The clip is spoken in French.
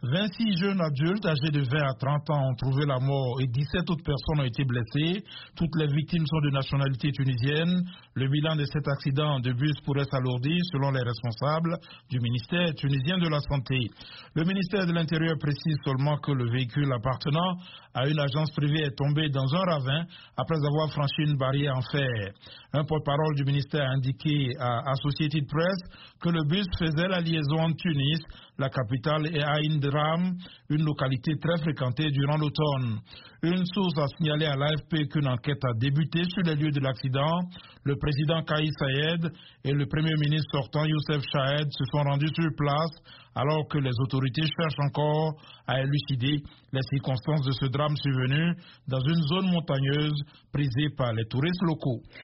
26 jeunes adultes âgés de 20 à 30 ans ont trouvé la mort et 17 autres personnes ont été blessées. Toutes les victimes sont de nationalité tunisienne. Le bilan de cet accident de bus pourrait s'alourdir selon les responsables du ministère tunisien de la Santé. Le ministère de l'Intérieur précise seulement que le véhicule appartenant à une agence privée est tombé dans un ravin après avoir franchi une barrière en fer. Un porte-parole du ministère a indiqué à Associated Press que le bus faisait la liaison entre Tunis, la capitale, et Ain Dram, une localité très fréquentée durant l'automne. Une source a signalé à l'AFP qu'une enquête a débuté sur les lieux de l'accident. Le président Kais Saied et le premier ministre sortant Youssef Chahed se sont rendus sur place alors que les autorités cherchent encore à élucider les circonstances de ce drame survenu dans une zone montagneuse prisée par les touristes locaux.